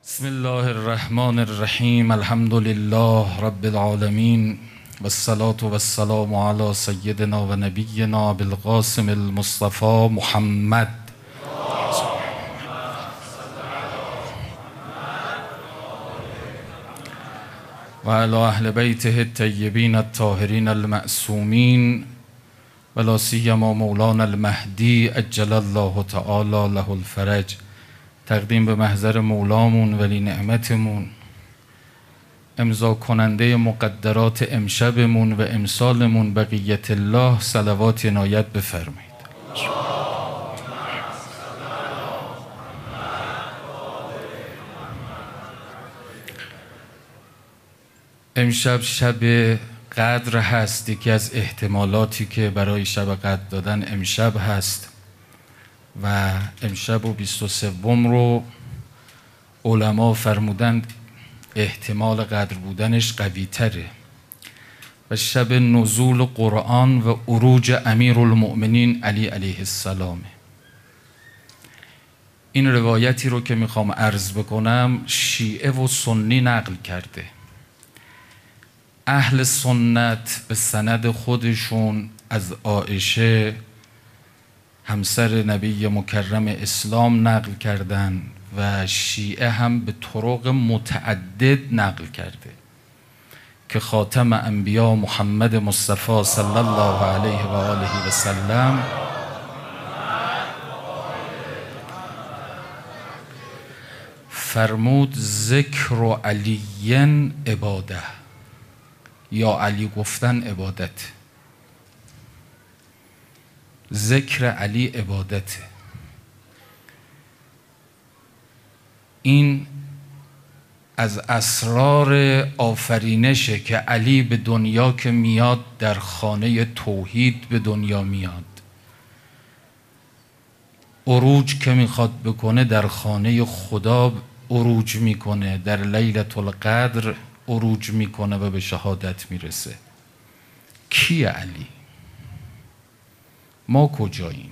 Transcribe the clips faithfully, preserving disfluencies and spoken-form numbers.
بسم الله الرحمن الرحیم. الحمد لله رب العالمین و الصلاة و السلام علی سیدنا و نبینا بالقاسم المصطفى محمد و علی اهل بیته الطیبین الطاهرین المعصومین و لا سیما مولانا المهدی عجل الله تعالی له الفرج. تقدیم به محضر مولامون ولی نعمتمون، امضا کننده مقدرات امشبمون و امسالمون بقیت الله، صلوات عنایت بفرمایید. امشب شب قدر هست. یکی از احتمالاتی که برای شب قدر دادن امشب هست و امشب و بیست و سوم رو علما فرمودند احتمال قدر بودنش قوی تره و شب نزول قرآن و عروج امیرالمؤمنین علی علیه السلام. این روایتی رو که میخوام عرض بکنم شیعه و سنی نقل کرده. اهل سنت به سند خودشون از عایشه همسر نبی مکرم اسلام نقل کردن و شیعه هم به طرق متعدد نقل کرده که خاتم انبیا محمد مصطفی صلی الله علیه و آله و سلم فرمود ذکر علی عباده، یا علی گفتن عبادت. ذکر علی عبادته. این از اسرار آفرینشه که علی به دنیا که میاد در خانه توحید به دنیا میاد. عروج که میخواد بکنه در خانه خدا عروج میکنه، در لیلة القدر عروج میکنه و به شهادت میرسه. کی علی؟ ما کجاییم؟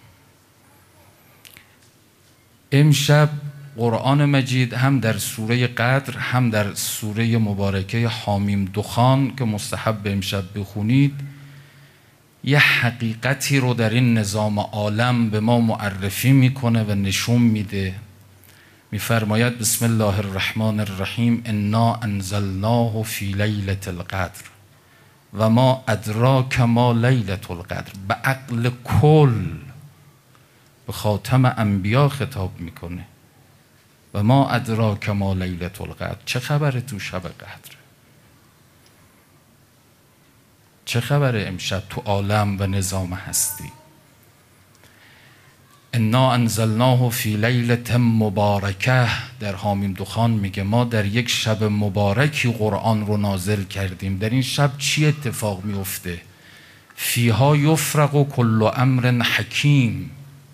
امشب قرآن مجید هم در سوره قدر هم در سوره مبارکه حامیم دخان که مستحب امشب بخونید یه حقیقتی رو در این نظام عالم به ما معرفی میکنه و نشون میده. میفرماید بسم الله الرحمن الرحیم انا انزلناه فی لیلة القدر و ما ادراک ما لیلة القدر. به عقل کل به خاتم انبیا خطاب میکنه و ما ادراک ما لیلة القدر. چه خبره تو شب قدر؟ چه خبره امشب تو عالم و نظام هستی؟ انا انزلناه فی لیلة مبارکه. در حامیم دخان میگه ما در یک شب مبارکی قرآن رو نازل کردیم. در این شب چی اتفاق میفته؟ فیها یفرق کل امر حکیم.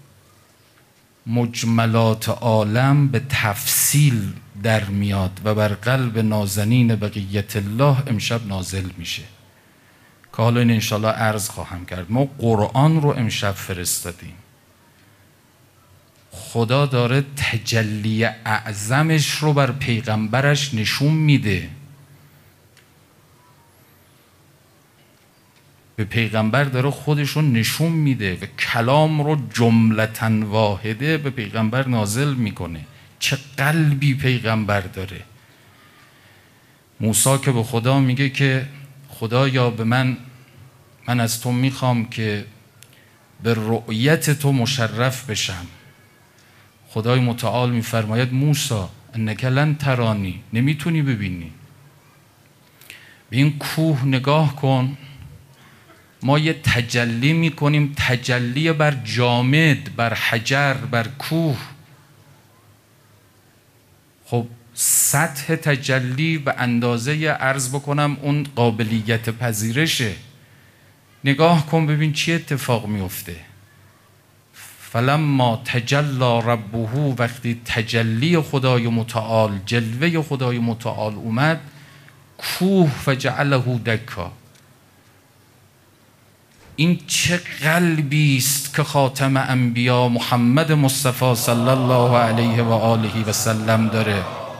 مجملات عالم به تفصیل در میاد و بر قلب نازنین بقیت الله امشب نازل میشه که حالا این انشالله عرض خواهم کرد. ما قرآن رو امشب فرستادیم. خدا داره تجلی اعظمش رو بر پیغمبرش نشون میده. به پیغمبر داره خودشون نشون میده و کلام رو جملتاً واحده به پیغمبر نازل میکنه. چه قلبی پیغمبر داره. موسی که به خدا میگه که خدایا به من من از تو میخوام که به رؤیت تو مشرف بشم. خدای متعال میفرماید موسی انک لن ترانی، نمیتونی ببینی. به این کوه نگاه کن. ما یه تجلی میکنیم، تجلی بر جامد، بر حجر، بر کوه. خب سطح تجلی به اندازه عرض بکنم اون قابلیت پذیرشه. نگاه کن ببین چی اتفاق میفته. فلما تجلی ربه، وقتی تجلی خدای متعال، جلوه خدای متعال اومد، کوه فجعله دکا. این چه قلبی است که خاتم انبیا محمد مصطفی صلی الله علیه و آله و سلم داره.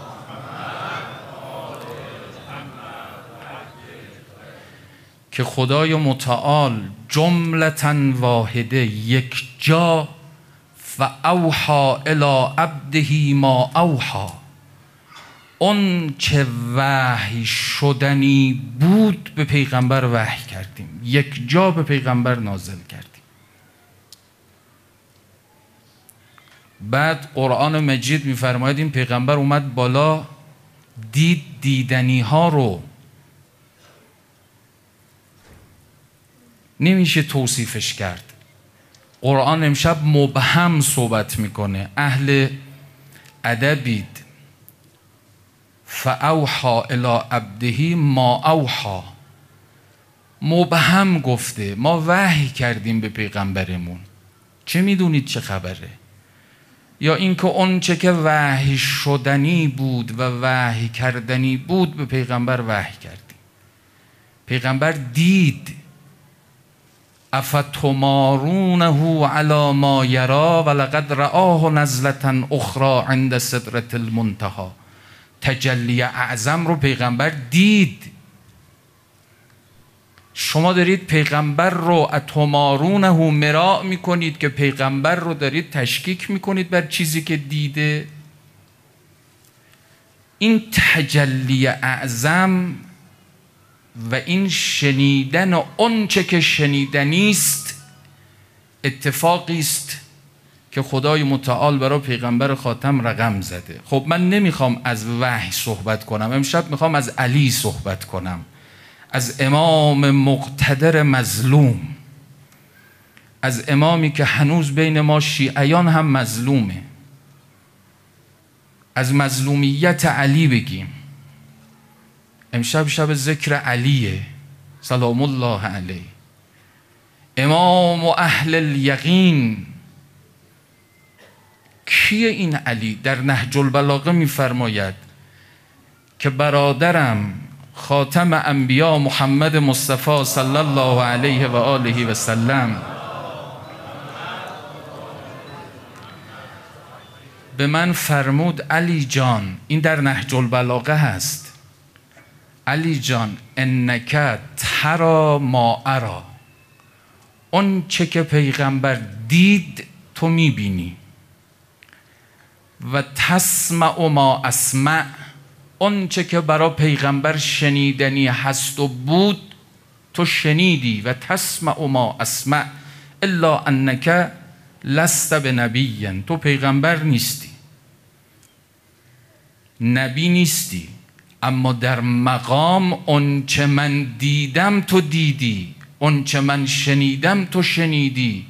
که خدای متعال جملةً واحده یک جا فاوحی الی عبده ما اوحی، اون چه وحی شدنی بود به پیغمبر وحی کردیم، یک جا به پیغمبر نازل کردیم. بعد قرآن مجید میفرماید این پیغمبر اومد بالا، دید دیدنی ها رو، نمیشه توصیفش کرد. قرآن امشب مبهم صحبت میکنه. اهل ادبید. فاوحی الی عبده ما اوحی، مبهم گفته. ما وحی کردیم به پیغمبرمون، چه میدونید چه خبره؟ یا اینکه اون چه که وحی شدنی بود و وحی کردنی بود به پیغمبر وحی کردیم. پیغمبر دید. افتمارونه علی ما یرا ولقد رآه نزلة اخرى عند سدرة المنتهی. تجلی اعظم رو پیغمبر دید. شما دارید پیغمبر رو اتمارونه مراء میکنید که پیغمبر رو دارید تشکیک میکنید بر چیزی که دیده. این تجلی اعظم و این شنیدن اون چه که شنیدنی است اتفاقی است که خدای متعال برای پیغمبر خاتم رقم زده. خب من نمیخوام از وحی صحبت کنم، امشب میخوام از علی صحبت کنم، از امام مقتدر مظلوم، از امامی که هنوز بین ما شیعیان هم مظلومه. از مظلومیت علی بگیم. امشب شب ذکر علیه سلام الله علیه، امام و اهل الیقین. کیه این علی؟ در نهج البلاغه میفرماید که برادرم خاتم انبیا محمد مصطفی صلی الله علیه و آله و سلم به من فرمود علی جان، این در نهج البلاغه هست، علی جان انک ترا ما ارا، اون چه که پیغمبر دید تو میبینی، و تسمع ما اسمع، اون چه که برای پیغمبر شنیدنی هست و بود تو شنیدی. و تسمع ما اسمع الا انک لست بنبی، تو پیغمبر نیستی، نبی نیستی، اما در مقام اون چه من دیدم تو دیدی، اون چه من شنیدم تو شنیدی.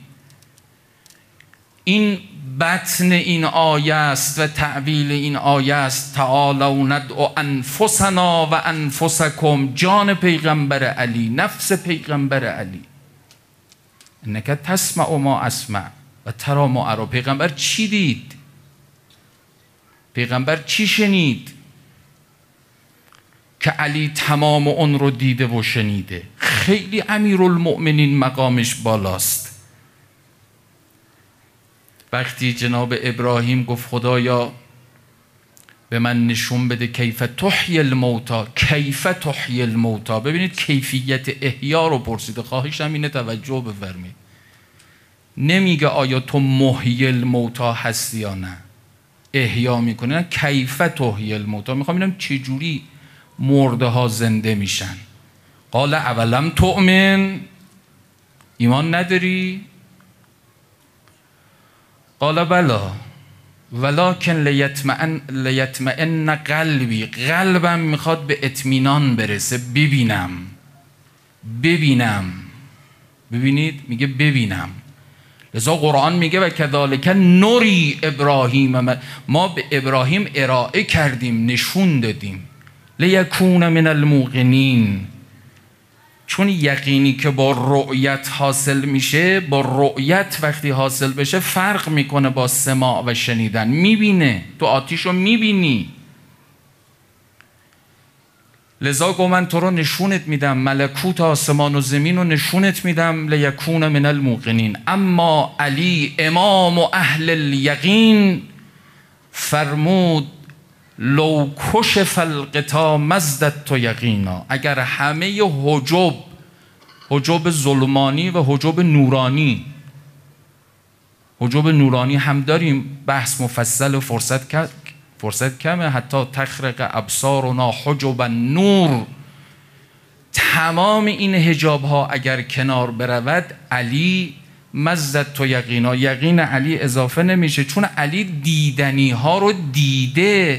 این بطن این آیه است و تعویل این آیه است. تعالوا ندعو انفسنا و انفسکم، جان پیغمبر علی، نفس پیغمبر علی. انک تسمع ما اسمع و ترا ما ارا. پیغمبر چی دید؟ پیغمبر چی شنید که علی تمام اون رو دیده و شنیده؟ خیلی امیرالمؤمنین مقامش بالاست. وقتی جناب ابراهیم گفت خدایا به من نشون بده کیف تحیی الموتی، کیف تحیی الموتی، ببینید کیفیت احیا رو پرسیده. خواهشم اینه توجه بفرمایید. نمیگه آیا تو محیی الموتی هستی یا نه، احیا میکنه. نه، کیف تحیی الموتی. میخوام ببینم چه جوری مرده ها زنده میشن. قال اولم تؤمن، ایمان نداری؟ قال بلا ولکن لیطمئن لیطمئن قلبی، قلبم میخواد به اطمینان برسه، ببینم ببینم ببینید، میگه ببینم. لذا قرآن میگه و کذالک نری ابراهیم، ما به ابراهیم ارائه کردیم، نشون دادیم، لیکون من الموقنین، چون یقینی که با رؤیت حاصل میشه، با رؤیت وقتی حاصل بشه فرق میکنه با سماع و شنیدن. میبینه، تو آتیش رو میبینی. لذا گو من تو رو نشونت میدم، ملکوت آسمان و زمین رو نشونت میدم، لیکون من الموقنین. اما علی امام و اهل الیقین فرمود لو کشف الغطا مزددت یقینا، اگر همه حجب حجاب ظلمانی و حجاب نورانی. حجاب نورانی هم داریم، بحث مفصل و فرصت فرصت کمه. حتی تخرق ابصارنا حجب نور. تمام این حجاب ها اگر کنار برود، علی مزد تو یقینا، یقین علی اضافه نمیشه، چون علی دیدنی ها رو دیده،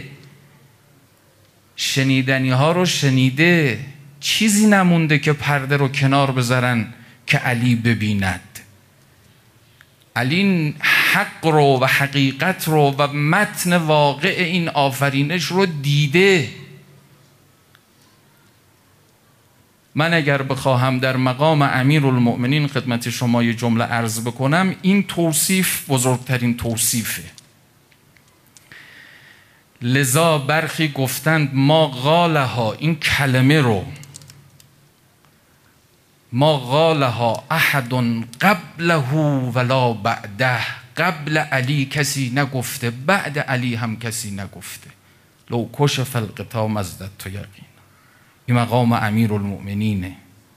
شنیدنی ها رو شنیده. چیزی نمونده که پرده رو کنار بذارن که علی ببیند. علی حق رو و حقیقت رو و متن واقع این آفرینش رو دیده. من اگر بخواهم در مقام امیرالمؤمنین خدمت شما یه جمله عرض بکنم، این توصیف بزرگترین توصیفه. لذا برخی گفتند ما قالها، این کلمه رو ما قالها احد قبله ولا بعده، قبل علی کسی نگفته، بعد علی هم کسی نگفته. لو کشف الغطا مزدت یقینا. این مقام امیرالمؤمنینه،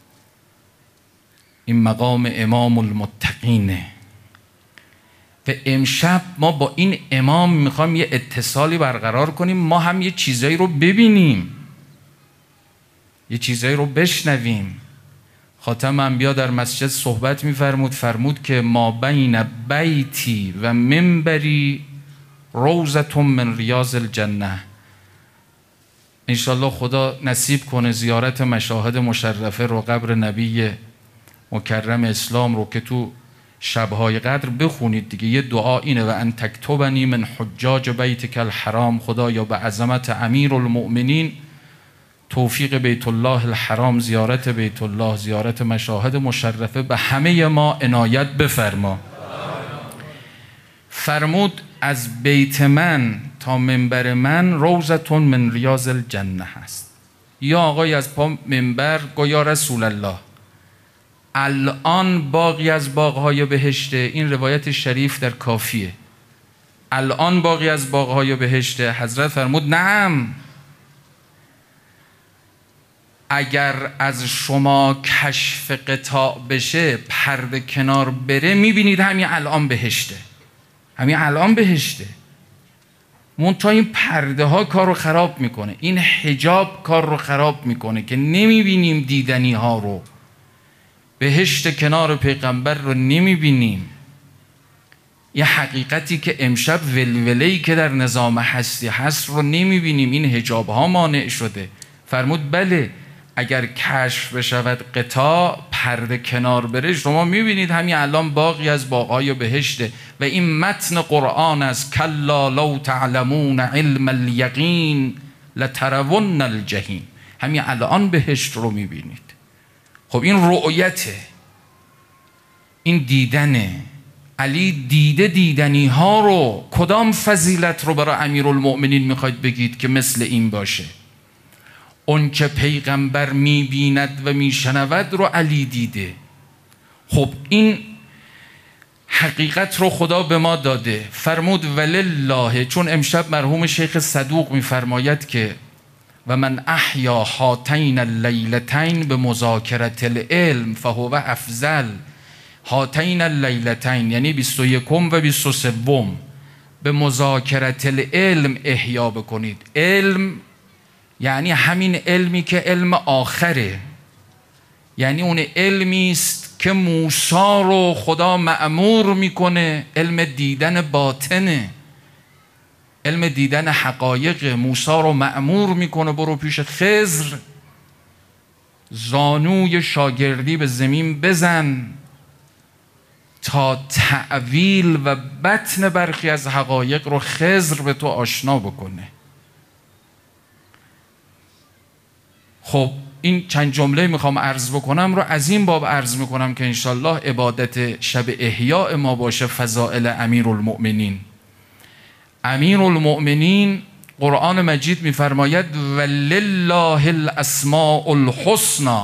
این مقام امام المتقینه. و امشب ما با این امام میخوایم یه اتصالی برقرار کنیم، ما هم یه چیزایی رو ببینیم، یه چیزایی رو بشنویم. خاتم انبیا در مسجد صحبت میفرمود، فرمود که ما بین بیتی و منبری روضة من ریاض الجنه. انشالله خدا نصیب کنه زیارت مشاهد مشرفه رو، قبر نبی مکرم اسلام رو که تو شبهای قدر بخونید دیگه. یه دعا اینه و ان تکتبنی من حجاج بیتک الحرام. خدایا به عظمت امیرالمؤمنین توفیق بیت الله الحرام، زیارت بیت الله، زیارت مشاهد مشرفه به همه ما عنایت بفرما. فرمود از بیت من تا منبر من روضة من ریاض الجنه هست. یا آقای از پا منبر گو یا رسول الله الان باقی از باغهای بهشته. این روایت شریف در کافیه. الان باقی از باغهای بهشته. حضرت فرمود نعم، اگر از شما کشف قطاع بشه، پرده کنار بره، میبینید همین الان بهشته، همین الان بهشته. منتها این پرده ها کار رو خراب میکنه، این حجاب کار رو خراب میکنه که نمیبینیم دیدنی ها رو. بهشت کنار پیغمبر رو نمیبینیم. یه حقیقتی که امشب ولوله‌ای که در نظام هستی هست رو نمیبینیم. این حجاب ها مانع شده. فرمود بله، اگر کشف بشود قطاع، پرده کنار بره، شما میبینید همین الان باقی از باغهای بهشته. و این متن قرآن است. کلا لو تعلمون علم الیقین لترون الجحیم. همین الان بهشت رو میبینید. خب این رؤیته، این دیدنه. علی دیده دیدنی ها رو. کدام فضیلت رو برای امیرالمؤمنین میخواید بگید که مثل این باشه؟ اون که پیغمبر میبیند و میشنود رو علی دیده. خب این حقیقت رو خدا به ما داده. فرمود ولله، چون امشب مرحوم شیخ صدوق میفرماید که و من احیا هاتین اللیلتین به مذاکرت العلم فهو افضل. هاتین اللیلتین یعنی بیست و یکم و بیست و سوم به مذاکرت العلم احیا بکنید. علم یعنی همین علمی که علم آخره، یعنی اون علمی است که موسی رو خدا مأمور میکنه. علم دیدن باطنه، علم دیدن حقایق. موسی رو مأمور میکنه برو پیش خضر، زانوی شاگردی به زمین بزن تا تعویل و بطن برخی از حقایق رو خضر به تو آشنا بکنه. خب این چند جمله میخوام عرض بکنم رو از این باب عرض میکنم که انشالله عبادت شب احیاء ما باشه فضائل امیرالمؤمنین. امیرالمؤمنین قرآن مجید میفرماید ولله الاسماء الحسنی.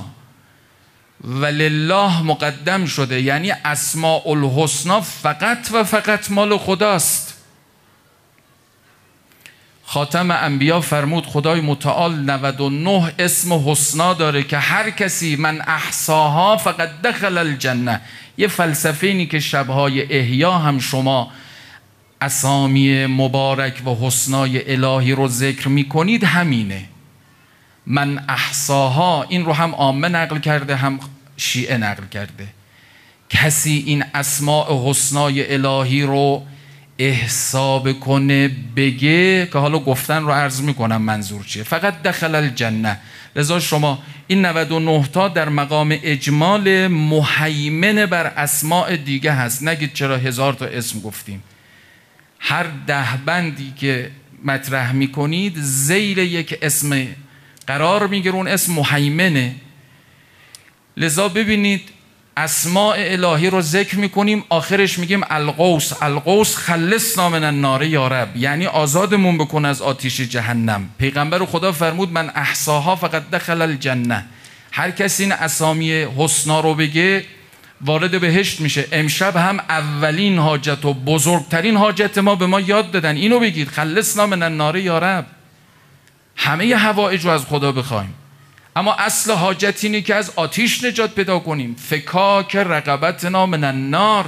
ولله مقدم شده، یعنی اسماء الحسنی فقط و فقط مال خداست. خاتم انبیا فرمود خدای متعال نود و نه اسم حسنا داره که هر کسی من احصاها فقط دخل الجنه. یه فلسفه اینی که شبهای احیا هم شما اسامی مبارک و حسنای الهی رو ذکر میکنید همینه. من احصاها، این رو هم عامه نقل کرده هم شیعه نقل کرده. کسی این اسماء حسنای الهی رو احساب کنه بگه، که حالا گفتن رو عرض میکنم منظور چیه، فقط دخل الجنه. لذا شما این نود و نه تا در مقام اجمال مهیمن بر اسماء دیگه هست. نگید چرا هزار تا اسم گفتیم. هر ده بندی که مطرح میکنید زیر یک اسم قرار میگیره، اون اسم مهیمنه. لذا ببینید اسماء الهی رو ذکر میکنیم، آخرش میگیم القوس القوس خلصنا من النار یا رب، یعنی آزادمون بکن از آتش جهنم. پیغمبر خدا فرمود من احصاها فقط دخل الجنه. هر کسی این اسامی حسنا رو بگه وارد بهشت میشه. امشب هم اولین حاجت و بزرگترین حاجت ما به ما یاد دادن، اینو بگید خلصنا من النار یا رب. همه حوائج رو از خدا بخوایم، اما اصل حاجت اینه که از آتش نجات پیدا کنیم. فکاک رقبتنا من النار.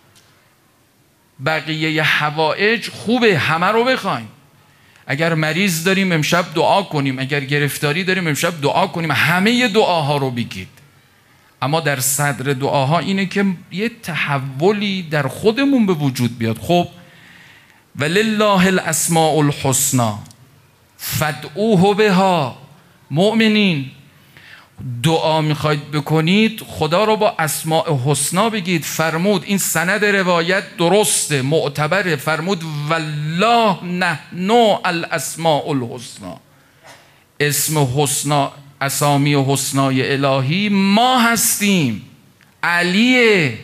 بقیه حوائج خوبه، همه رو بخوایم. اگر مریض داریم امشب دعا کنیم، اگر گرفتاری داریم امشب دعا کنیم، همه دعاها رو بگید. اما در صدر دعاها اینه که یه تحولی در خودمون به وجود بیاد. خب ولله الاسماء الحسنى فادعوه بها. مؤمنین دعا میخواید بکنید خدا رو با اسماء حسنا بگید. فرمود این سند روایت درسته معتبره، فرمود والله نحن الاسماء الحسنا. اسم حسنا، اسامی حسنای الهی ما هستیم. علیه.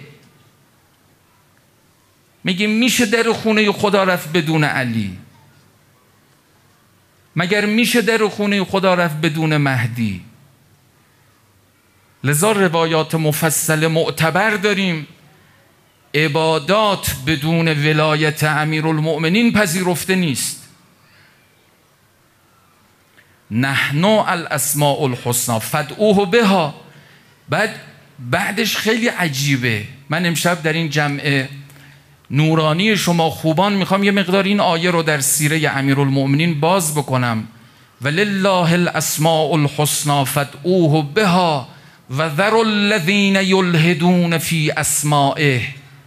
میگیم میشه در خونه خدا رفت بدون علی؟ مگر میشه در خونه خدا رفت بدون مهدی؟ لذا روایات مفصل معتبر داریم. عبادات بدون ولایت امیرالمؤمنین پذیرفته نیست. نحن الاسماء الحسنى فادعوه بها. بعد بعدش خیلی عجیبه. من امشب در این جمع نورانی شما خوبان میخوام یه مقدار این آیه رو در سیره امیرالمؤمنین باز بکنم. ولله الاسماء الحسنى فادعوه بها و ذروا الذین یلحدون فی اسمائه.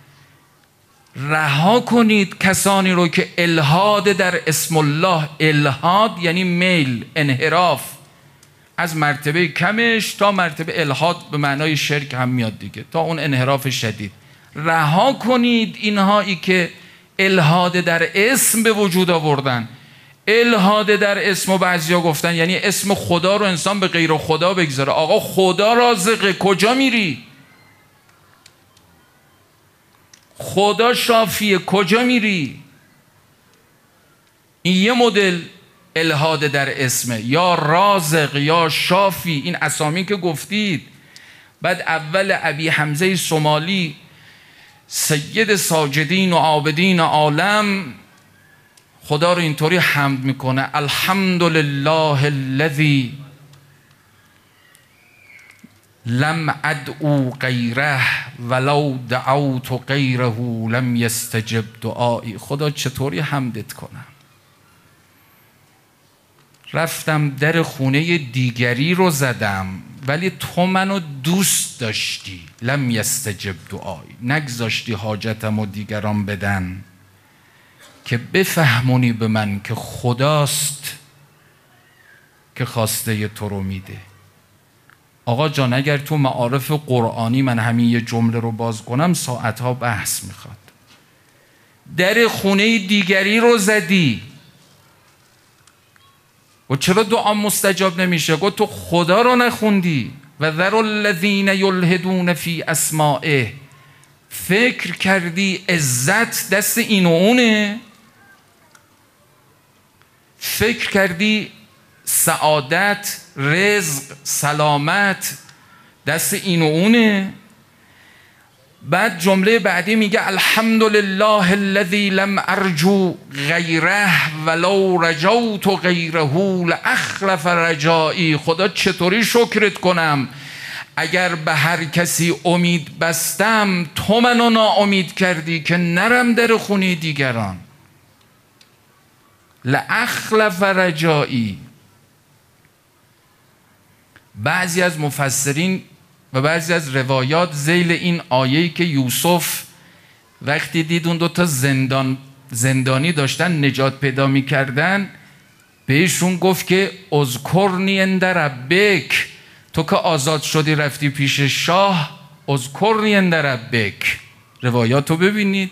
رها کنید کسانی رو که الحاد در اسم الله، الحاد یعنی میل، انحراف، از مرتبه کمش تا مرتبه الحاد به معنای شرک هم میاد دیگه، تا اون انحراف شدید. رها کنید اینهایی که الحاد در اسم به وجود آوردن. الحاد در اسم و بعضیا گفتن یعنی اسم خدا رو انسان به غیر خدا بگذاره. آقا خدا رازقه، کجا میری؟ خدا شافیه، کجا میری؟ این یه مدل الحاد در اسمه، یا رازق یا شافی، این اسامی که گفتید. بعد اول ابی حمزه سومالی سید ساجدین و عابدین عالم خدا رو اینطوری حمد میکنه: الحمدلله الذی لم ادعو غیره ولو دعوت غیره لم یستجب دعایی. خدا چطوری حمدت کنم؟ رفتم در خونه دیگری رو زدم ولی تو منو دوست داشتی، لم یستجب دعایی، نگذاشتی حاجتم و دیگران بدن که بفهمونی به من که خداست که خواسته تو رو میده. آقا جان اگر تو معارف قرآنی من همین یه جمله رو باز کنم ساعتها بحث میخواد. در خونه دیگری رو زدی و چرا دعا مستجاب نمیشه؟ گفت تو خدا رو نخوندی. و ذروا الذین یلحدون فی اسمائه. فکر کردی عزت دست این و اونه؟ فکر کردی سعادت، رزق، سلامت دست این و اونه؟ بعد جمله بعدی میگه الحمدلله الذی لم ارجو غیره ولو رجوت غیره لاخلف رجایی. خدا چطوری شکرت کنم اگر به هر کسی امید بستم تو منو ناامید کردی که نرم در خونه دیگران. لاخلف رجایی. بعضی از مفسرین و بعضی از روایات ذیل این آیه‌ای که یوسف وقتی دید اون دوتا زندان زندانی داشتن نجات پیدا می‌کردن بهشون گفت که اذکرنی عند ربک، تو که آزاد شدی رفتی پیش شاه، اذکرنی عند ربک. روایات رو ببینید،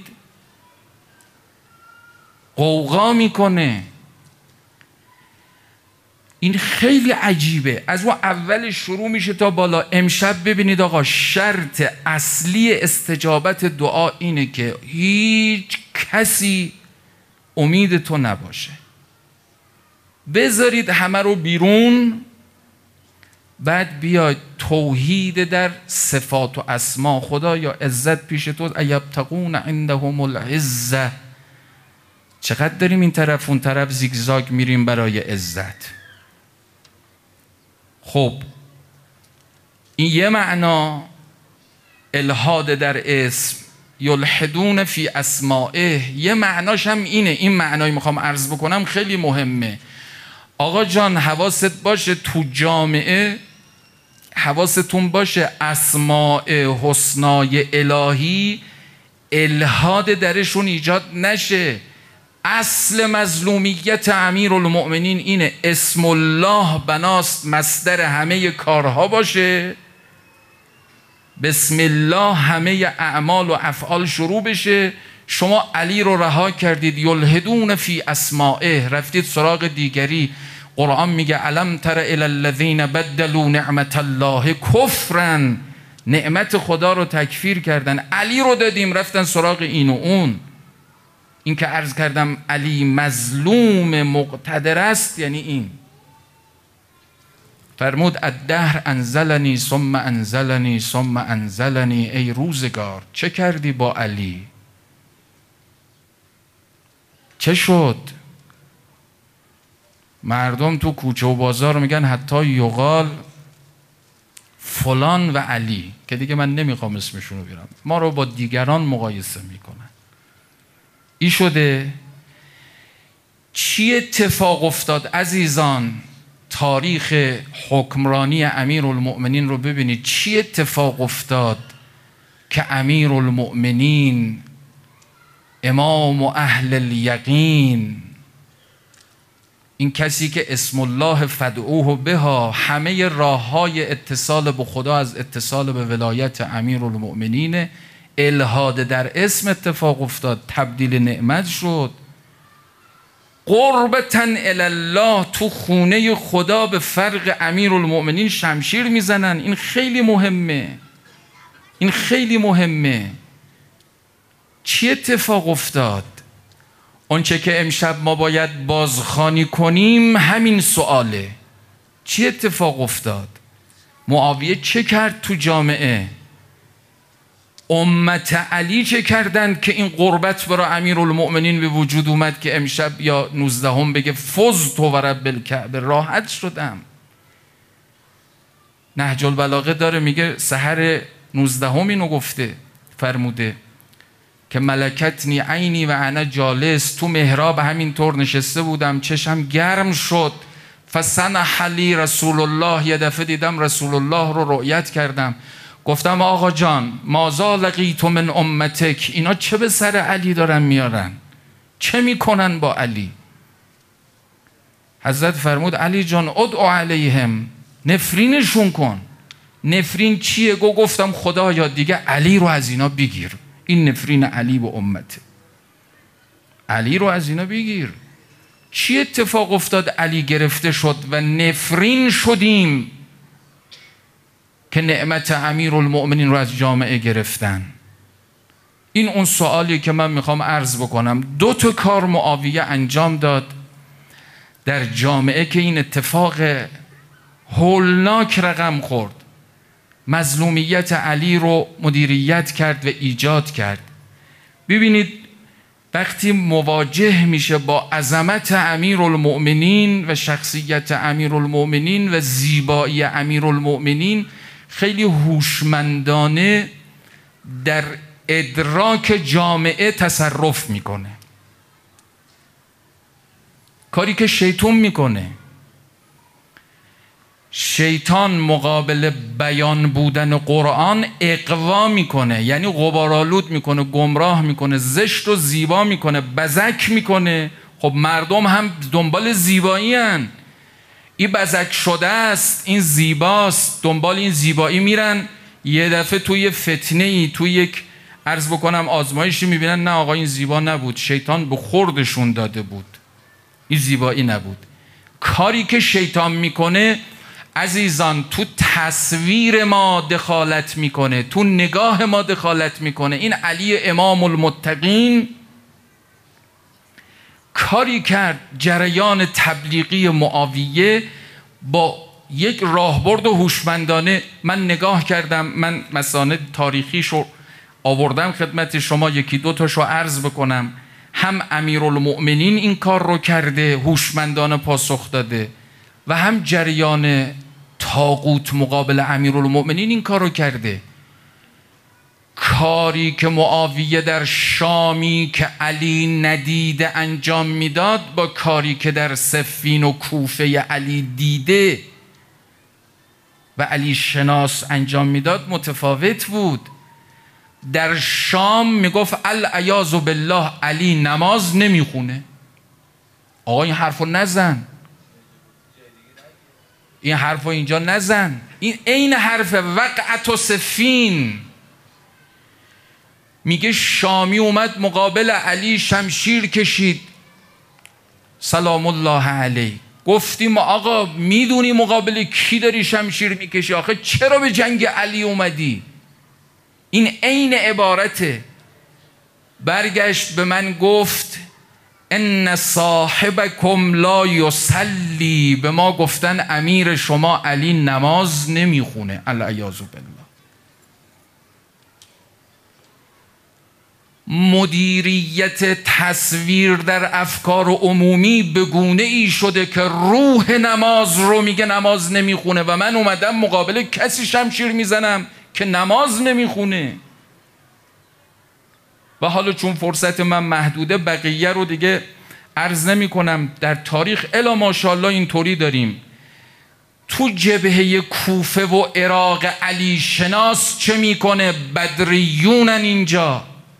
قوقا میکنه. این خیلی عجیبه، از اون اول شروع میشه تا بالا. امشب ببینید آقا، شرط اصلی استجابت دعا اینه که هیچ کسی امید تو نباشه. بذارید همه رو بیرون، بعد بیاید توحید در صفات و اسما. خدا یا عزت پیش تو، ایبتغون عندهم العزه. چقدر داریم این طرف اون طرف زیگزاگ میریم برای عزت. خب این یه معنا الحاد در اسم، یلحدون فی اسمائه. یه معناش هم اینه. این معنایی میخوام عرض بکنم خیلی مهمه. آقا جان حواست باشه تو جامعه، حواستون باشه اسماء حسنای الهی الحاد درشون ایجاد نشه. اصل مظلومیت امیرالمؤمنین اینه اسم الله بناست مصدر همه کارها باشه، بسم الله همه اعمال و افعال شروع بشه. شما علی رو رها کردید، یلحدون فی اسمائه، رفتید سراغ دیگری. قرآن میگه الم تر الی الذین بدلوا نعمت الله کفرا، نعمت خدا رو تکفیر کردن. علی رو دادیم رفتن سراغ این و اون. این که عرض کردم علی مظلوم مقتدر است یعنی این. فرمود الدهر انزلنی ثم انزلنی ثم انزلنی. ای روزگار چه کردی با علی؟ چه شد؟ مردم تو کوچه و بازار میگن حتی یقال فلان و علی، که دیگه من نمیخوام اسمشون رو بیارم، ما رو با دیگران مقایسه میکنن. ای شده. چی اتفاق افتاد عزیزان؟ تاریخ حکمرانی امیرالمؤمنین رو ببینید. چی اتفاق افتاد که امیرالمؤمنین امام و اهل الیقین، این کسی که اسم الله فدعوه بها، همه راه های اتصال به خدا از اتصال به ولایت امیرالمؤمنین، الحاد در اسم اتفاق افتاد، تبدیل نعمت شد. قربتاً الی الله، تو خونه خدا به فرق امیرالمؤمنین شمشیر میزنن. این خیلی مهمه، این خیلی مهمه. چی اتفاق افتاد؟ آنچه که امشب ما باید بازخوانی کنیم همین سؤاله. چی اتفاق افتاد؟ معاویه چه کرد تو جامعه؟ امت علی چه کردند که این قربت برای امیرالمؤمنین به وجود اومد که امشب یا نوزدهم بگه فزت و رب الکعبه، راحت شدم. نهج البلاغه داره میگه سحر نوزدهم اینو گفته، فرموده که ملکتنی عینی و انا جالس، تو محراب همینطور نشسته بودم چشم گرم شد، فسنح لی رسول الله، یه دفعه دیدم رسول الله رو رؤیت کردم. گفتم آقا جان مازا لقیت من امتک، اینا چه به سر علی دارن میارن؟ چه میکنن با علی؟ حضرت فرمود علی جان ادعو علیهم، نفرینشون کن. نفرین چیه؟ گو گفتم خدایا دیگه علی رو از اینا بگیر، این نفرین علی به امته، علی رو از اینا بگیر. چی اتفاق افتاد؟ علی گرفته شد و نفرین شدیم که نعمت امیرالمؤمنین رو از جامعه گرفتن. این اون سوالی که من میخوام عرض بکنم. دو تا کار معاویه انجام داد در جامعه که این اتفاق هولناک رقم خورد. مظلومیت علی رو مدیریت کرد و ایجاد کرد. ببینید وقتی مواجه میشه با عظمت امیرالمؤمنین و شخصیت امیرالمؤمنین و زیبایی امیرالمؤمنین، خیلی هوشمندانه در ادراک جامعه تصرف میکنه، کاری که شیطان میکنه. شیطان مقابل بیان بودن قرآن اقوا میکنه، یعنی غبارآلود میکنه، گمراه میکنه، زشت و زیبا میکنه، بزک میکنه. خب مردم هم دنبال زیبایی هن. این بزک شده است، این زیباست، دنبال این زیبایی میرن. یه دفعه توی فتنه ای، توی یک عرض بکنم آزمایشی میبینن نه آقا این زیبا نبود، شیطان به خوردشون داده بود، این زیبایی نبود. کاری که شیطان میکنه عزیزان تو تصویر ما دخالت میکنه، تو نگاه ما دخالت میکنه. این علی امام المتقین کاری کرد، جریان تبلیغی معاویه با یک راهبرد و هوشمندانه. من نگاه کردم، من مسانید تاریخیشو آوردم خدمت شما، یکی دو تاشو عرض بکنم. هم امیرالمؤمنین این کار رو کرده، هوشمندانه پاسخ داده، و هم جریان طاغوت مقابل امیرالمؤمنین این کار رو کرده. کاری که معاویه در شامی که علی ندیده انجام میداد با کاری که در صفین و کوفه علی دیده و علی شناس انجام میداد متفاوت بود. در شام میگفت العیاذ بالله علی نماز نمیخونه. آقا این حرفو نزن، این حرفو اینجا نزن. این عین حرف وقعت و صفین. میگه شامی اومد مقابل علی شمشیر کشید سلام الله علیه. گفتیم آقا میدونی مقابل کی داری شمشیر میکشی؟ آخه چرا به جنگ علی اومدی؟ این عین عبارته. برگشت به من گفت ان صاحبکم لا یصلی، به ما گفتن امیر شما علی نماز نمیخونه. العیاذ بالله. مدیریت تصویر در افکار عمومی به گونه ای شده که روح نماز رو میگه نماز نمیخونه، و من اومدم مقابل کسی شمشیر میزنم که نماز نمیخونه. و حالا چون فرصت من محدوده بقیه رو دیگه عرض نمی کنم. در تاریخ الا ماشاءالله اینطوری داریم. تو جبهه کوفه و عراق علی شناس چه میکنه؟ بدریونن اینجا،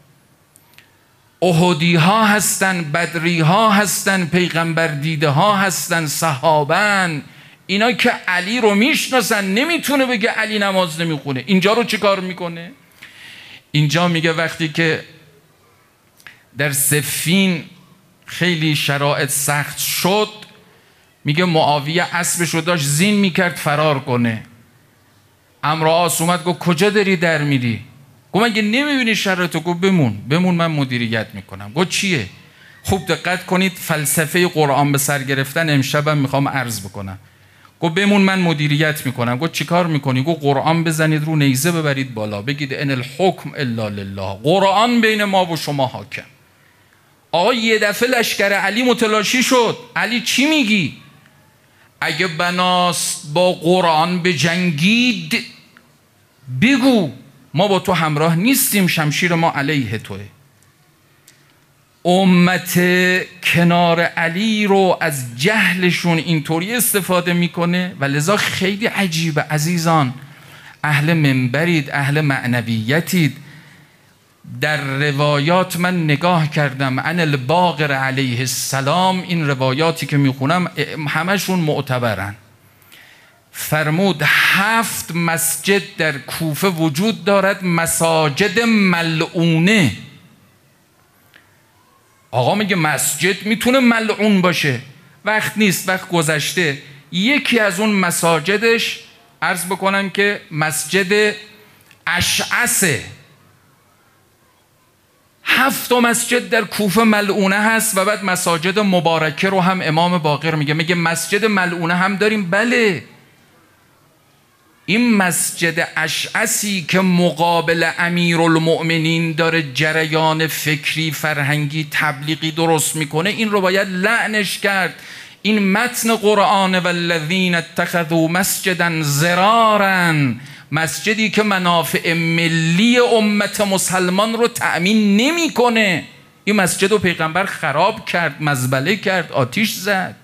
احدی ها هستن، بدری ها هستن، پیغمبر دیده ها هستن، صحابن. اینا که علی رو میشناسن، نمیتونه بگه علی نماز نمیخونه. اینجا رو چه کار میکنه؟ اینجا میگه وقتی که در صفین خیلی شرایط سخت شد، میگه معاویه اسبشو داشت زین میکرد فرار کنه. عمرو عاص اومد گفت کجا داری در میری؟ گفت مگه نمیبینی شرایطو؟ گفت بمون بمون من مدیریت میکنم. گفت چیه؟ خوب دقت کنید، فلسفه قرآن به سر گرفتن امشبم میخوام عرض بکنم. گفت بمون من مدیریت میکنم. گفت چیکار میکنی؟ گفت قرآن بزنید رو نیزه ببرید بالا، بگید ان الحکم الا لله، قرآن بین ما و شما حاکم. آقا یه دفعه لشکر علی متلاشی شد. علی چی میگی؟ اگه بناست با قرآن به جنگید بگو ما با تو همراه نیستیم، شمشیر ما علیه توه. امت کنار علی رو از جهلشون اینطوری استفاده میکنه و لذا خیلی عجیبه عزیزان. اهل منبرید، اهل معنویتید. در روایات من نگاه کردم عن الباقر علیه السلام، این روایاتی که میخونم همشون معتبرن. فرمود هفت مسجد در کوفه وجود دارد، مساجد ملعونه. آقا میگه مسجد میتونه ملعون باشه؟ وقت نیست، وقت گذشته. یکی از اون مساجدش عرض بکنم که مسجد اشعثه. هفت مسجد در کوفه ملعونه هست و بعد مساجد مبارکه رو هم امام باقر میگه. میگه مسجد ملعونه هم داریم؟ بله. این مسجد اشعثی که مقابل امیرالمؤمنین داره جریان فکری، فرهنگی، تبلیغی درست میکنه، این رو باید لعنش کرد. این متن قرآن والذین اتخذوا مسجدا ضرارا، مسجدی که منافع ملی امت مسلمان رو تأمین نمیکنه. این مسجد رو پیغمبر خراب کرد، مزبله کرد، آتیش زد.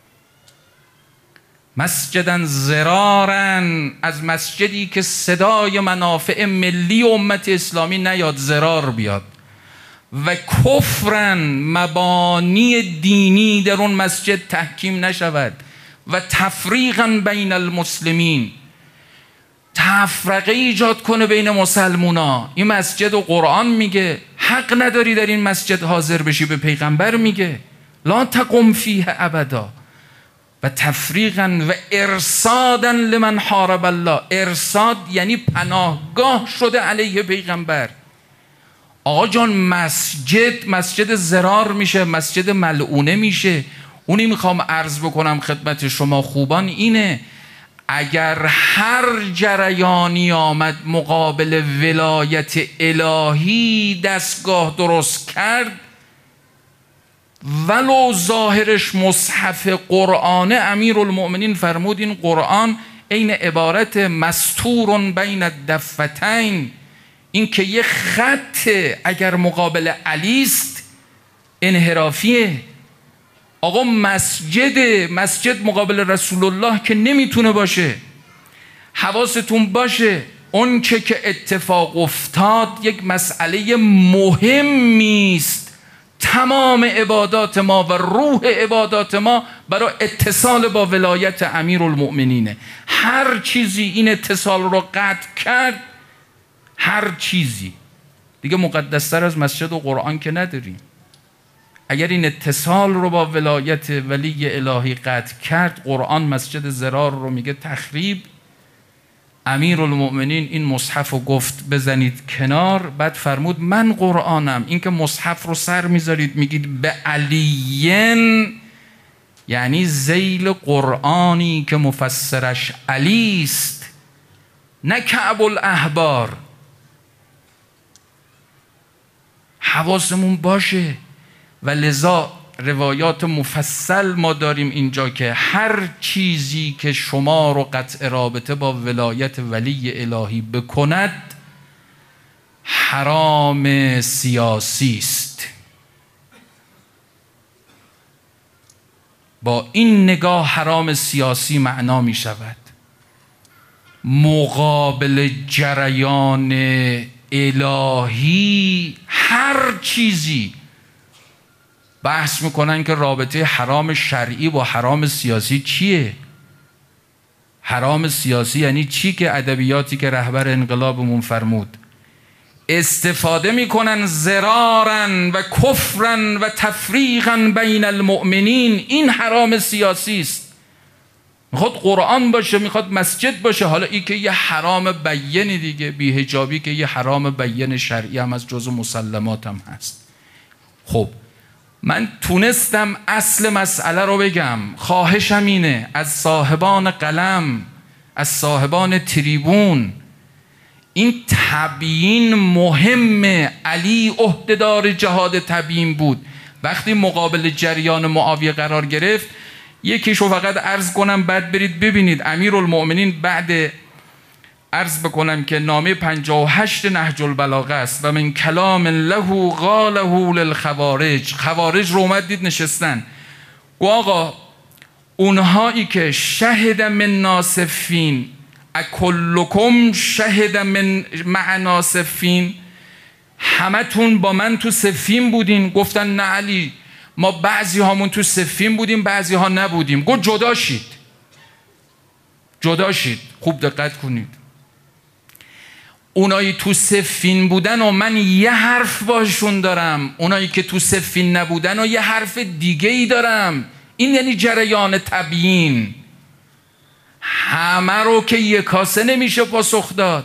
مسجدن ضرارن، از مسجدی که صدای منافع ملی امت اسلامی نیاد، ضرار بیاد. و کفرن، مبانی دینی در اون مسجد تحکیم نشود. و تفریقا بین المسلمین، تفرقه ایجاد کنه بین مسلمونا. این مسجد و قرآن میگه حق نداری در این مسجد حاضر بشی، به پیغمبر میگه لا تقم فیه ابدا. و تفریقا و ارصادا لمن حارب الله، ارصاد یعنی پناهگاه شده علیه پیغمبر. آقا جان مسجد مسجد ضرار میشه، مسجد ملعونه میشه. اونی میخوام عرض بکنم خدمت شما خوبان اینه، اگر هر جریانی آمد مقابل ولایت الهی دستگاه درست کرد، ولو ظاهرش مصحف قرآن، امیرالمؤمنین فرمود این قرآن عین عبارت مستور بین الدفتین، این که یه خط اگر مقابل علی است انحرافیه. آقا مسجد مسجد مقابل رسول الله که نمیتونه باشه. حواستون باشه اون چه که اتفاق افتاد یک مسئله مهمی است. تمام عبادات ما و روح عبادات ما برای اتصال با ولایت امیرالمؤمنینه. هر چیزی این اتصال رو قطع کرد، هر چیزی دیگه مقدستر از مسجد و قرآن که نداریم. اگر این اتصال رو با ولایت ولی الهی قطع کرد، قرآن مسجد ضرار رو میگه تخریب. امیرالمؤمنین این مصحف رو گفت بزنید کنار، بعد فرمود من قرآنم. این که مصحف رو سر میذارید میگید به علیین، یعنی ذیل قرآنی که مفسرش علی است، نه کعب الاحبار. حواسمون باشه. و لذا روایات مفصل ما داریم اینجا که هر چیزی که شما رو قطع رابطه با ولایت ولی الهی بکند حرام سیاسی است. با این نگاه حرام سیاسی معنا می شود مقابل جریان الهی هر چیزی. بحث میکنن که رابطه حرام شرعی با حرام سیاسی چیه؟ حرام سیاسی یعنی چی؟ که ادبیاتی که رهبر انقلابمون فرمود استفاده میکنن ضرارا و کفرا و تفریقا بین المؤمنین. این حرام سیاسی است. میخواد قرآن باشه، میخواد مسجد باشه. حالا این که یه حرام بیینی دیگه، بی‌حجابی که یه حرام بیین شرعی هم از جزء مسلمات هم هست. خب من تونستم اصل مسئله رو بگم. خواهشم اینه از صاحبان قلم، از صاحبان تریبون، این تبیین مهمه. علی عهدهدار جهاد تبیین بود. وقتی مقابل جریان معاویه قرار گرفت، یکیشو فقط عرض کنم بعد برید ببینید. امیرالمؤمنین بعد عرض بکنم که نامه پنجاه و هشت نهج البلاغه است و من کلام له قاله للخوارج. خوارج رو اومد دید نشستن، گو آقا اونهایی که شهد من ناسفین اکلکم شهد من مع ناسفین، همه تون با من تو سفین بودین؟ گفتن نه علی، ما بعضی هامون تو سفین بودیم بعضی ها نبودیم. گو جدا شید، جدا شید. خوب دقت کنید. اونایی تو سفین بودن و من یه حرف باشون دارم، اونایی که تو سفین نبودن و یه حرف دیگه ای دارم. این یعنی جریان تبیین. همه رو که یک کاسه نمیشه پاسخ داد.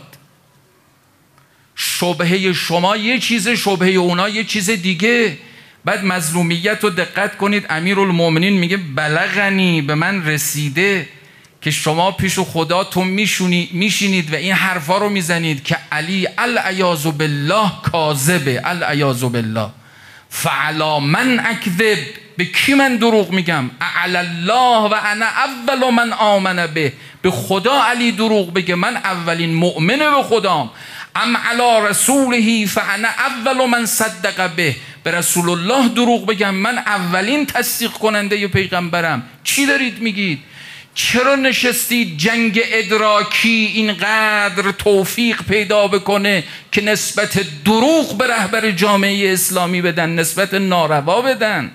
شبهه شما یه چیز، شبهه اونا یه چیز دیگه. بعد مظلومیت رو دقت کنید. امیرالمؤمنین میگه بلغنی، به من رسیده که شما پیش خداتون میشینید و این حرفا رو میزنید که علی العیاذ بالله کاذبه، العیاذ بالله، فعلی من اکذب، به کی من دروغ میگم؟ اعلی الله و انا اول من آمن به، به خدا علی دروغ بگه، من اولین مؤمن به خدام. ام علی رسوله فانا اول من صدق به، به رسول الله دروغ بگم، من اولین تصدیق کننده پیغمبرم. چی دارید میگید؟ چرا نشستید جنگ ادراکی اینقدر توفیق پیدا بکنه که نسبت دروغ به رهبر جامعه اسلامی بدن، نسبت ناروا بدن؟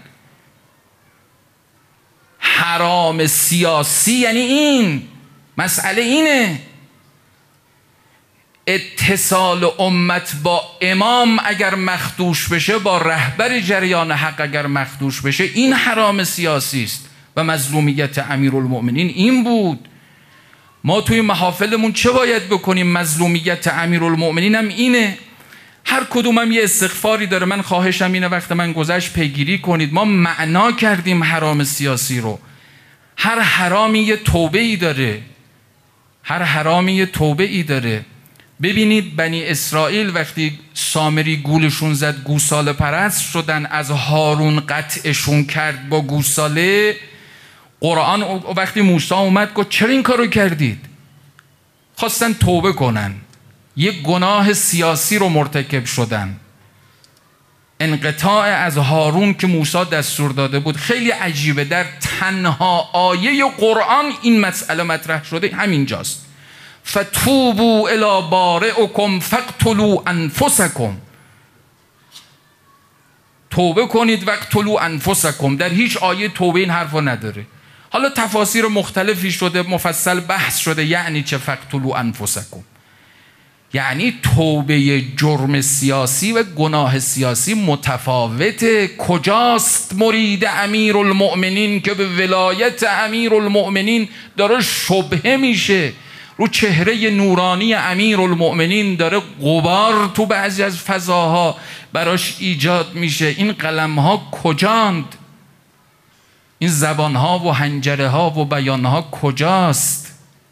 حرام سیاسی یعنی این، مسئله اینه. اتصال امت با امام اگر مخدوش بشه، با رهبر جریان حق اگر مخدوش بشه، این حرام سیاسی است. و مظلومیت امیرالمؤمنین این بود. ما توی محافلمون چه باید بکنیم؟ مظلومیت امیرالمؤمنین هم اینه. هر کدومم یه استغفاری داره. من خواهشم اینه وقت من گذشت پیگیری کنید. ما معنا کردیم حرام سیاسی رو. هر حرامی یه توبه ای داره، هر حرامی یه توبه ای داره. ببینید بنی اسرائیل وقتی سامری گولشون زد، گوساله پرست شدن، از هارون قطعشون کرد با گوساله. قرآن وقتی موسی اومد گفت چرا این کارو کردید؟ خواستن توبه کنن، یک گناه سیاسی رو مرتکب شدن، انقطاع از هارون که موسی دستور داده بود. خیلی عجیبه، در تنها آیه قرآن این مسئله مطرح شده همینجاست. فتوبوا الی بارئکم فاقتلوا انفسکم، توبه کنید واقتلوا انفسکم. در هیچ آیه توبه این حرفو نداره. حالا تفاسیر مختلفی شده، مفصل بحث شده یعنی چه فاقتلوا انفسکم. یعنی توبه جرم سیاسی و گناه سیاسی متفاوته. کجاست مرید امیرالمؤمنین که به ولایت امیرالمؤمنین داره شبهه میشه؟ رو چهره نورانی امیرالمؤمنین داره غبار تو بعضی از فضاها براش ایجاد میشه. این قلمها کجاند؟ این زبانها و حنجره ها و بیانها کجاست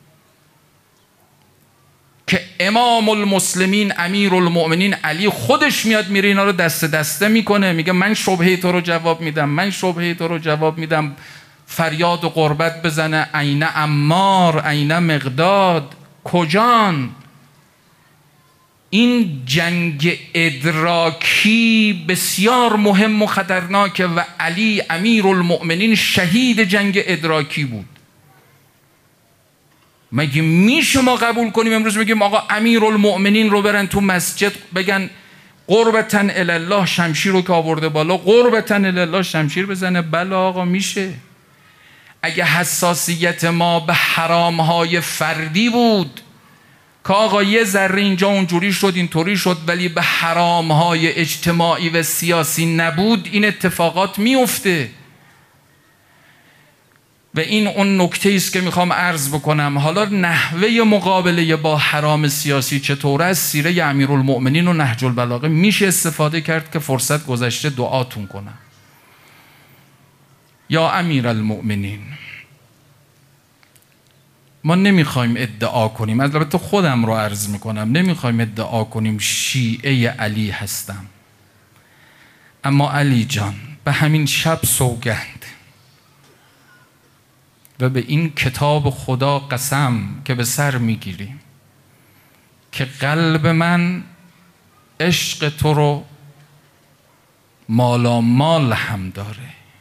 که امام المسلمین امیرالمؤمنین علی خودش میاد میره اینا رو دست دسته میکنه، میگه من شبهه تو رو جواب میدم، من شبهه تو رو جواب میدم. فریاد و قربت بزنه عین عمار، عین مقداد، کجان؟ این جنگ ادراکی بسیار مهم و خطرناکه و علی امیرالمؤمنین شهید جنگ ادراکی بود. مگه میشه ما قبول کنیم امروز بگیم آقا امیرالمؤمنین رو برن تو مسجد بگن قربتاً الله، شمشیر رو که آورده بالا قربتاً الله شمشیر بزنه؟ بله آقا میشه. اگه حساسیت ما به حرامهای فردی بود که آقا یه ذره اینجا اونجوری شد اینطوری شد، ولی به حرامهای اجتماعی و سیاسی نبود، این اتفاقات میفته. و این اون نکته است که میخوام عرض بکنم. حالا نحوه مقابله با حرام سیاسی چطوره؟ از سیره امیرالمؤمنین و نهج البلاغه میشه استفاده کرد که فرصت گذشته دعاتون کنم. یا امیرالمؤمنین، ما نمیخوایم ادعا کنیم، البته خودم رو عرض میکنم، نمیخوایم ادعا کنیم شیعه علی هستم، اما علی جان به همین شب سوگند و به این کتاب خدا قسم که به سر میگیریم که قلب من عشق تو رو مالا مال هم داره.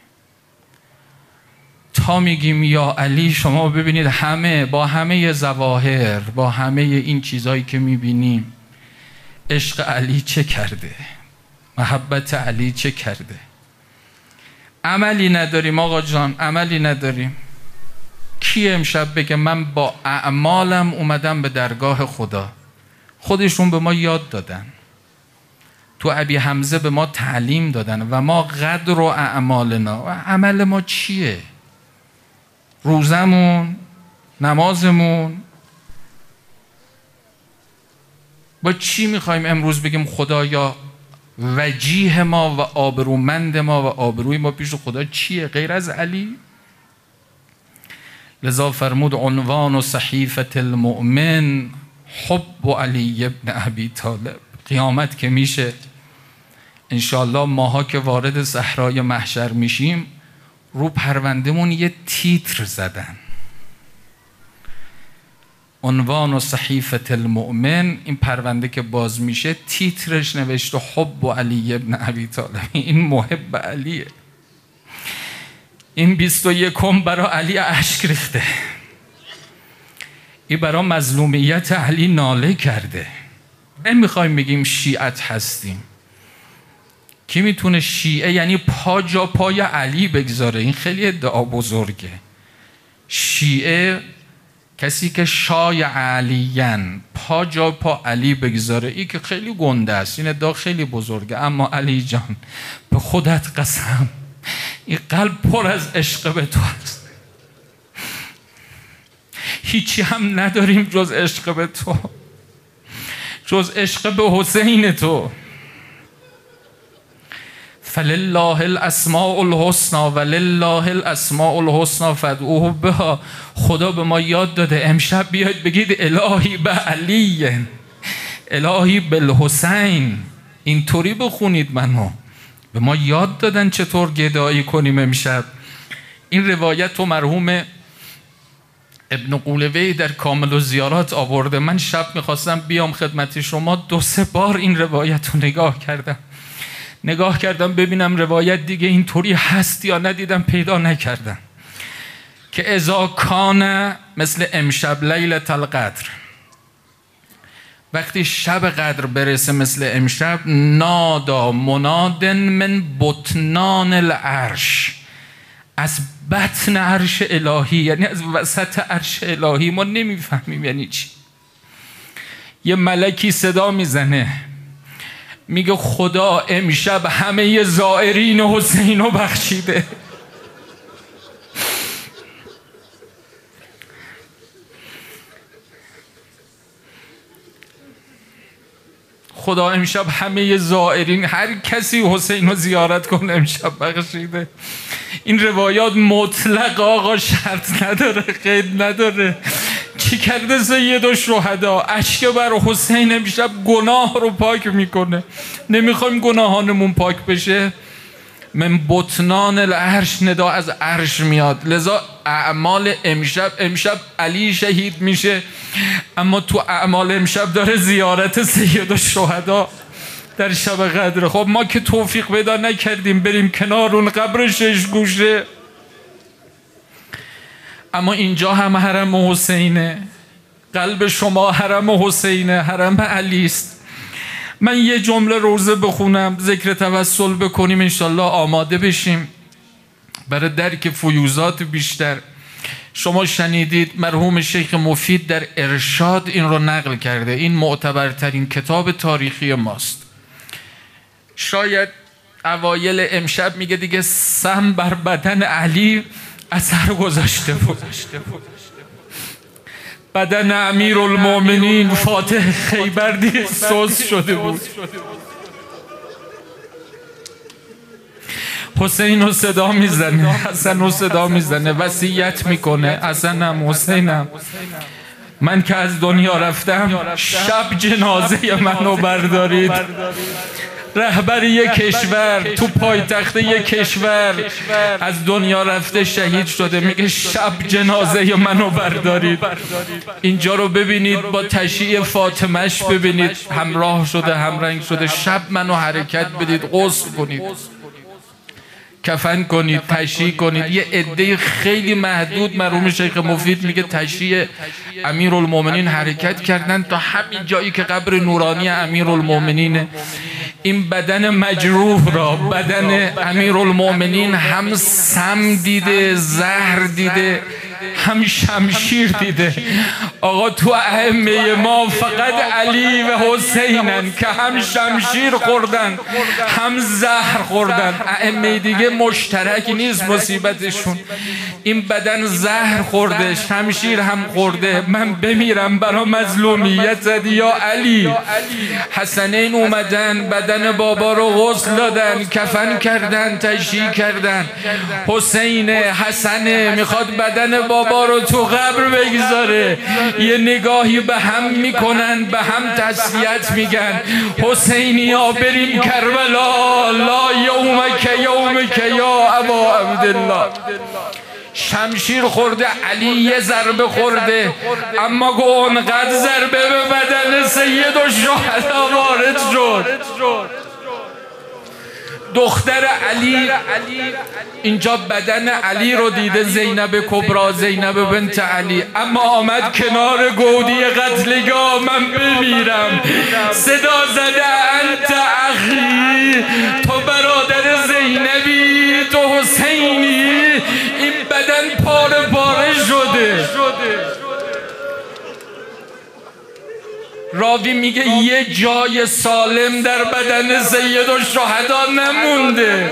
تا میگیم یا علی، شما ببینید همه با همه ظواهر، با همه این چیزایی که میبینیم، عشق علی چه کرده؟ محبت علی چه کرده؟ عملی نداریم آقا جان، عملی نداریم. کی امشب بگه من با اعمالم اومدم به درگاه خدا؟ خودشون به ما یاد دادن، تو ابی حمزه به ما تعلیم دادن و ما قدر و اعمالنا. و عمل ما چیه؟ روزمون، نمازمون. با چی میخوایم امروز بگیم خدایا وجیه ما و آبرومند ما و آبروی ما پیش خدا چیه غیر از علی؟ لذا فرمود عنوان و صحیفة المؤمن حب علی ابن ابی طالب. قیامت که میشه انشالله ماها که وارد صحرای محشر میشیم، رو پروندهمون یه تیتر زدن، عنوان و صحیفة المؤمن. این پرونده که باز میشه تیترش نوشته حب علی ابن ابی طالب. این محب علیه. این بیست و یکم برای علی اشک ریخته، این برای مظلومیت علی ناله کرده. نمیخوایم بگیم شیعت هستیم. کی میتونه شیعه یعنی پا جا پای علی بگذاره؟ این خیلی ادعا بزرگه. شیعه کسی که شای علیین، پا جا پا علی بگذاره، این که خیلی گنده است، این ادعا خیلی بزرگه. اما علی جان به خودت قسم، این قلب پر از عشق به تو است، هیچی هم نداریم جز عشق به تو، جز عشق به حسین تو. فلله الاسماء الحسنى ولله الاسماء الحسنى فادعوه بها. خدا به ما یاد داده امشب بیاید بگید الهی به علی، الهی بالحسین. اینطوری بخونید. منو به ما یاد دادن چطور گدایی کنیم امشب. این روایت تو مرحوم ابن قولوی در کامل الزیارات آورده. من شب میخواستم بیام خدمت شما، دو سه بار این روایت رو نگاه کردم نگاه کردم ببینم روایت دیگه اینطوری هست یا ندیدم، پیدا نکردم. که اذا کان مثل امشب لیلة القدر، وقتی شب قدر برسه مثل امشب، نادا مناد من بطنان العرش، از بطن عرش الهی، یعنی از وسط عرش الهی. ما نمیفهمیم یعنی چی. یه ملکی صدا میزنه میگه خدا امشب همه زائرین حسین رو بخشیده. خدا امشب همه زائرین، هر کسی حسین رو زیارت کنه امشب بخشیده. این روایات مطلق آقا، شرط نداره، قید نداره. چی کرده سید الشهدا؟ اشک بر حسین امشب گناه رو پاک میکنه. نمیخوایم گناهانمون پاک بشه. من بطنان العرش، ندا از عرش میاد. لذا اعمال امشب، امشب علی شهید میشه، اما تو اعمال امشب داره زیارت سید الشهدا در شب قدر. خب ما که توفیق پیدا نکردیم بریم کنار اون قبر شش گوشه، اما اینجا هم حرم حسینه، قلب شما حرم حسینه، حرم علی است. من یه جمله روزه بخونم، ذکر توسل بکنیم، انشالله آماده بشیم برای درک فیوزات بیشتر. شما شنیدید مرحوم شیخ مفید در ارشاد این رو نقل کرده. این معتبرترین کتاب تاریخی ماست. شاید اوایل امشب میگه دیگه سم بر بدن علی اثر گذاشته بود. بدن امیر المؤمنین فاتح خیبر دیگه سوز شده بود. حسین رو صدا میزنه، حسن رو صدا میزنه، وصیت میکنه حسنم حسینم من که از دنیا رفتم شب جنازه منو بردارید. رهبر یک کشور تو پایتخت یک کشور از دنیا رفته شهید شده، میگه شب جنازه منو بردارید. اینجا رو ببینید، با تشییع فاطمهش ببینید، همراه شده، همرنگ شده. شب منو حرکت بدید، غسل کنید، کفن کنید، تشییع کنید. یه عده خیلی محدود، مرحوم شیخ مفید میگه تشییع امیرالمومنین حرکت کردن تا همین جایی که قبر نورانی امیرالمومنینه. این بدن مجروح را، بدن امیرالمومنین هم سم دیده، زهر دیده، هم شمشیر دیده. آقا تو ائمه ما فقط علی و حسینن که هم شمشیر خوردن هم زهر خوردن. ائمه دیگه مشترک نیست مصیبتشون. این بدن زهر خورده، شمشیر هم خورده. من بمیرم برا مظلومیت زدی یا علی. حسنین اومدن بدن بابا رو غسل دادن، کفن کردن، تشییع کردن. حسین حسن میخواد بدن بابا ما رو تو قبر بگذاره. یه نگاهی به هم میکنن، به هم تسلیت میگن. حسینی ها بریم کربلا، لا یومک یومک یا ابا عبدالله. شمشیر خورده، علی یه ضربه خورده، اما گو اونقدر ضربه به بدن سید الشهدا وارد شد. دختر علی اینجا بدن علی رو دیده، زینب کبرا، زینب بنت علی، اما آمد کنار گودی قتلگاه. من بمیرم، صدا زده انت اخی، تو برادر زینبی، تو حسینی. این بدن پاره پاره شده. راوی میگه یه جای سالم در بدن سید الشهدا نمونده.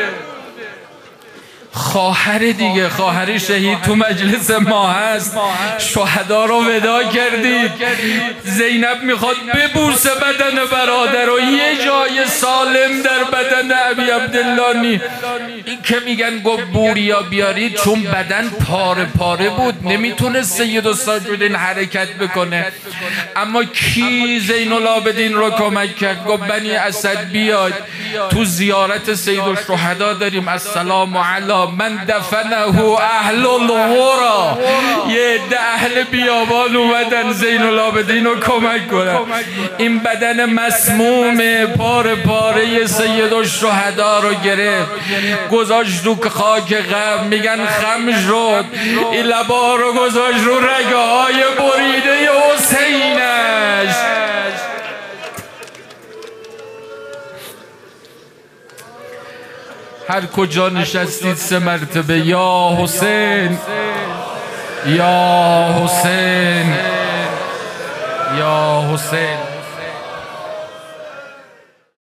خواهر دیگه، خواهر شهید تو مجلس ما هست. شهدا رو ودا کردید، زینب میخواد ببوسه بدن برادر و یه جای سالم در بدن ابی عبدالله نی. این که میگن گفت بوریا بیارید، چون بدن پاره پاره بود، نمیتونه سید الساجدین حرکت بکنه. اما کی زین العابدین رو کمک کرد؟ گفت بنی اسد بیاد، تو زیارت سید الشهدا داریم، السلام علی من دفنه اهل الغرا. یه ده اهل بیابان اومدن زین العابدین رو کمک کنن. این بدن مسموم پاره پاره سید الشهدا رو گرفت، گذاشت رو خاک غم. میگن خم شد، این لبا رو گذاشت رو رگه های بریده حسینش. هر کجا نشستید سه مرتبه یا حسین، یا حسین، یا حسین.